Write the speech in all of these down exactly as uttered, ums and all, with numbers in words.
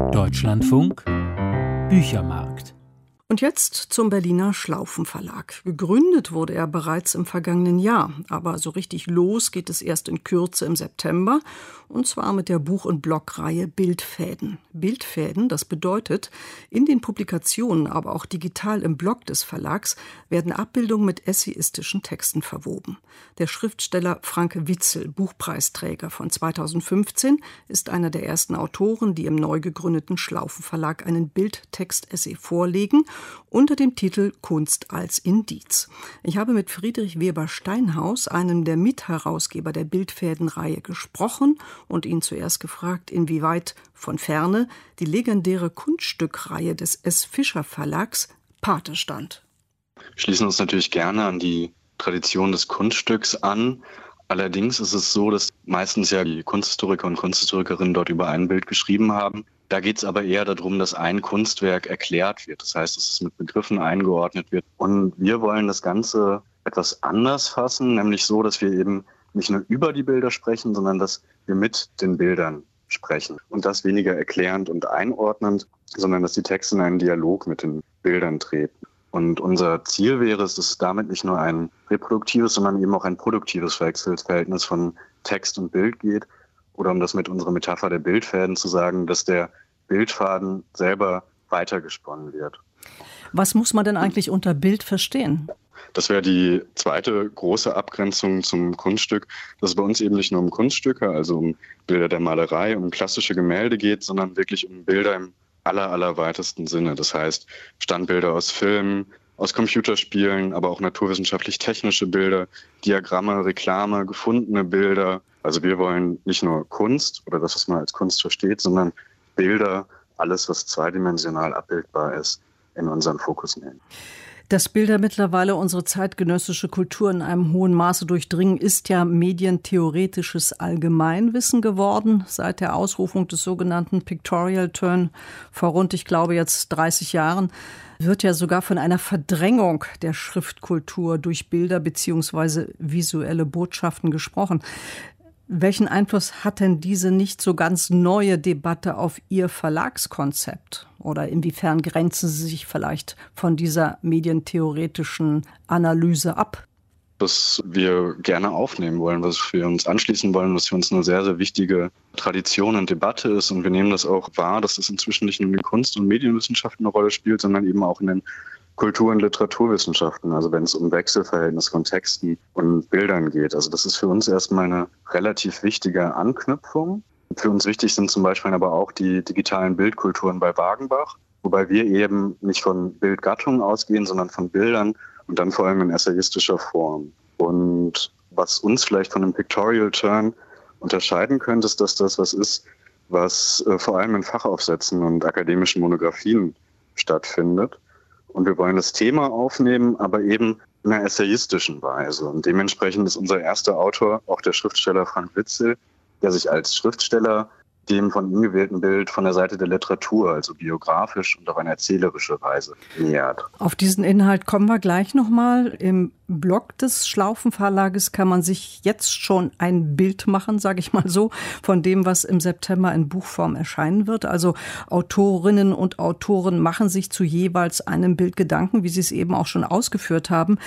Deutschlandfunk Büchermarkt. Und jetzt zum Berliner Schlaufen-Verlag. Gegründet wurde er bereits im vergangenen Jahr, aber so richtig los geht es erst in Kürze im September, und zwar mit der Buch- und Blogreihe Bildfäden. Bildfäden, das bedeutet, in den Publikationen, aber auch digital im Blog des Verlags, werden Abbildungen mit essayistischen Texten verwoben. Der Schriftsteller Frank Witzel, Buchpreisträger von zweitausendfünfzehn, ist einer der ersten Autoren, die im neu gegründeten Schlaufen-Verlag einen Bildtext-Essay vorlegen, unter dem Titel Kunst als Indiz. Ich habe mit Friedrich Weber-Steinhaus, einem der Mitherausgeber der Bildfäden-Reihe, gesprochen und ihn zuerst gefragt, inwieweit von ferne die legendäre Kunststückreihe des S. Fischer Verlags Pate stand. Wir schließen uns natürlich gerne an die Tradition des Kunststücks an. Allerdings ist es so, dass meistens ja die Kunsthistoriker und Kunsthistorikerinnen dort über ein Bild geschrieben haben. Da geht es aber eher darum, dass ein Kunstwerk erklärt wird. Das heißt, dass es mit Begriffen eingeordnet wird. Und wir wollen das Ganze etwas anders fassen, nämlich so, dass wir eben nicht nur über die Bilder sprechen, sondern dass wir mit den Bildern sprechen. Und das weniger erklärend und einordnend, sondern dass die Texte in einen Dialog mit den Bildern treten. Und unser Ziel wäre es, dass es damit nicht nur ein reproduktives, sondern eben auch ein produktives Wechselverhältnis von Text und Bild geht. Oder um das mit unserer Metapher der Bildfäden zu sagen, dass der Bildfaden selber weitergesponnen wird. Was muss man denn eigentlich unter Bild verstehen? Das wäre die zweite große Abgrenzung zum Kunststück, dass es bei uns eben nicht nur um Kunststücke, also um Bilder der Malerei, um klassische Gemälde geht, sondern wirklich um Bilder im aller, allerweitesten Sinne. Das heißt Standbilder aus Filmen, aus Computerspielen, aber auch naturwissenschaftlich-technische Bilder, Diagramme, Reklame, gefundene Bilder. Also wir wollen nicht nur Kunst oder das, was man als Kunst versteht, sondern Bilder, alles, was zweidimensional abbildbar ist, in unseren Fokus nehmen. Dass Bilder mittlerweile unsere zeitgenössische Kultur in einem hohen Maße durchdringen, ist ja medientheoretisches Allgemeinwissen geworden. Seit der Ausrufung des sogenannten Pictorial Turn vor rund, ich glaube jetzt dreißig Jahren, wird ja sogar von einer Verdrängung der Schriftkultur durch Bilder bzw. visuelle Botschaften gesprochen. Welchen Einfluss hat denn diese nicht so ganz neue Debatte auf Ihr Verlagskonzept? Oder inwiefern grenzen Sie sich vielleicht von dieser medientheoretischen Analyse ab? Was wir gerne aufnehmen wollen, was wir uns anschließen wollen, was für uns eine sehr, sehr wichtige Tradition und Debatte ist. Und wir nehmen das auch wahr, dass es inzwischen nicht nur in den Kunst- und Medienwissenschaften eine Rolle spielt, sondern eben auch in den Kultur- und Literaturwissenschaften, also wenn es um Wechselverhältnis von Texten und Bildern geht. Also das ist für uns erstmal eine relativ wichtige Anknüpfung. Für uns wichtig sind zum Beispiel aber auch die digitalen Bildkulturen bei Wagenbach, wobei wir eben nicht von Bildgattungen ausgehen, sondern von Bildern und dann vor allem in essayistischer Form. Und was uns vielleicht von einem Pictorial Turn unterscheiden könnte, ist, dass das was ist, was äh, vor allem in Fachaufsätzen und akademischen Monographien stattfindet. Und wir wollen das Thema aufnehmen, aber eben in einer essayistischen Weise. Und dementsprechend ist unser erster Autor auch der Schriftsteller Frank Witzel, der sich als Schriftsteller dem von ihm gewählten Bild von der Seite der Literatur, also biografisch und auf eine erzählerische Weise nähert. Auf diesen Inhalt kommen wir gleich nochmal. Im Blog des Schlaufen-Verlages kann man sich jetzt schon ein Bild machen, sage ich mal so, von dem, was im September in Buchform erscheinen wird. Also Autorinnen und Autoren machen sich zu jeweils einem Bild Gedanken, wie Sie es eben auch schon ausgeführt haben.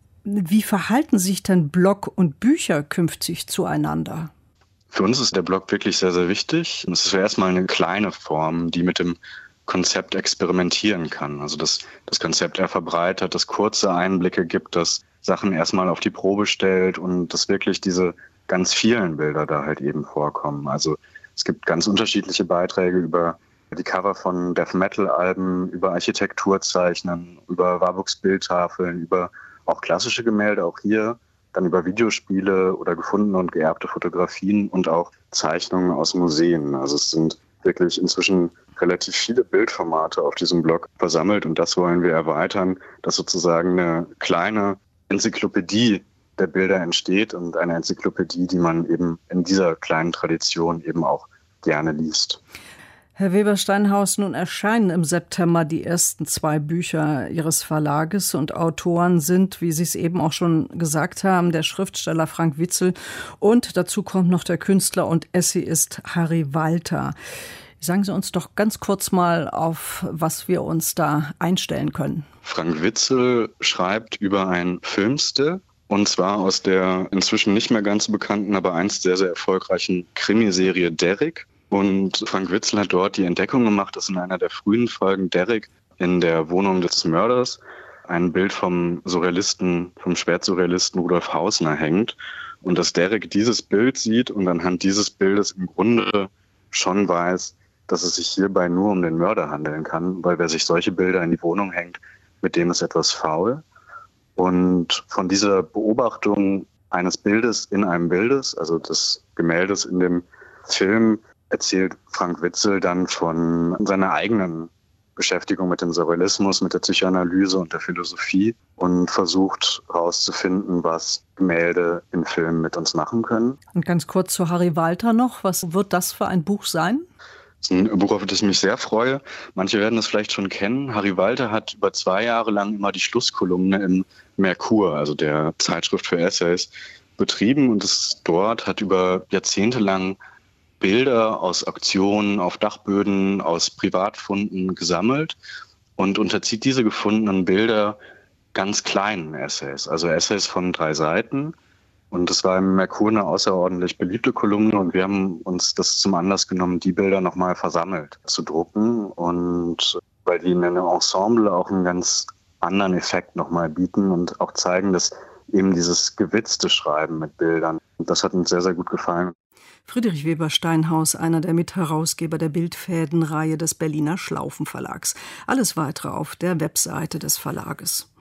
Wie verhalten sich denn Blog und Bücher künftig zueinander? Für uns ist der Blog wirklich sehr, sehr wichtig. Es ist erstmal eine kleine Form, die mit dem Konzept experimentieren kann. Also das, das Konzept eher verbreitert, das kurze Einblicke gibt, das Sachen erstmal auf die Probe stellt und dass wirklich diese ganz vielen Bilder da halt eben vorkommen. Also es gibt ganz unterschiedliche Beiträge über die Cover von Death Metal Alben, über Architekturzeichnen, über Warburgs Bildtafeln, über auch klassische Gemälde, auch hier. Dann über Videospiele oder gefundene und geerbte Fotografien und auch Zeichnungen aus Museen. Also es sind wirklich inzwischen relativ viele Bildformate auf diesem Blog versammelt und das wollen wir erweitern, dass sozusagen eine kleine Enzyklopädie der Bilder entsteht und eine Enzyklopädie, die man eben in dieser kleinen Tradition eben auch gerne liest. Herr Weber-Steinhaus, nun erscheinen im September die ersten zwei Bücher Ihres Verlages und Autoren sind, wie Sie es eben auch schon gesagt haben, der Schriftsteller Frank Witzel und dazu kommt noch der Künstler und Essayist Harry Walter. Sagen Sie uns doch ganz kurz mal, auf was wir uns da einstellen können. Frank Witzel schreibt über ein Filmstill, und zwar aus der inzwischen nicht mehr ganz so bekannten, aber einst sehr, sehr erfolgreichen Krimiserie Derrick. Und Frank Witzel hat dort die Entdeckung gemacht, dass in einer der frühen Folgen Derrick in der Wohnung des Mörders ein Bild vom Surrealisten, vom Spätsurrealisten Rudolf Hausner hängt. Und dass Derrick dieses Bild sieht und anhand dieses Bildes im Grunde schon weiß, dass es sich hierbei nur um den Mörder handeln kann, weil wer sich solche Bilder in die Wohnung hängt, mit dem ist etwas faul. Und von dieser Beobachtung eines Bildes in einem Bildes, also des Gemäldes in dem Film, erzählt Frank Witzel dann von seiner eigenen Beschäftigung mit dem Surrealismus, mit der Psychoanalyse und der Philosophie und versucht herauszufinden, was Gemälde in Filmen mit uns machen können. Und ganz kurz zu Harry Walter noch. Was wird das für ein Buch sein? Das ist ein Buch, auf das ich mich sehr freue. Manche werden das vielleicht schon kennen. Harry Walter hat über zwei Jahre lang immer die Schlusskolumne im Merkur, also der Zeitschrift für Essays, betrieben und es dort hat über Jahrzehnte lang Bilder aus Auktionen auf Dachböden, aus Privatfunden gesammelt und unterzieht diese gefundenen Bilder ganz kleinen Essays, also Essays von drei Seiten. Und es war im Merkur eine außerordentlich beliebte Kolumne und wir haben uns das zum Anlass genommen, die Bilder nochmal versammelt zu drucken. Und weil die in einem Ensemble auch einen ganz anderen Effekt nochmal bieten und auch zeigen, dass eben dieses gewitzte Schreiben mit Bildern, das hat uns sehr, sehr gut gefallen. Friedrich Weber-Steinhaus, einer der Mitherausgeber der Bildfädenreihe des Berliner Schlaufen Verlags. Alles weitere auf der Webseite des Verlages.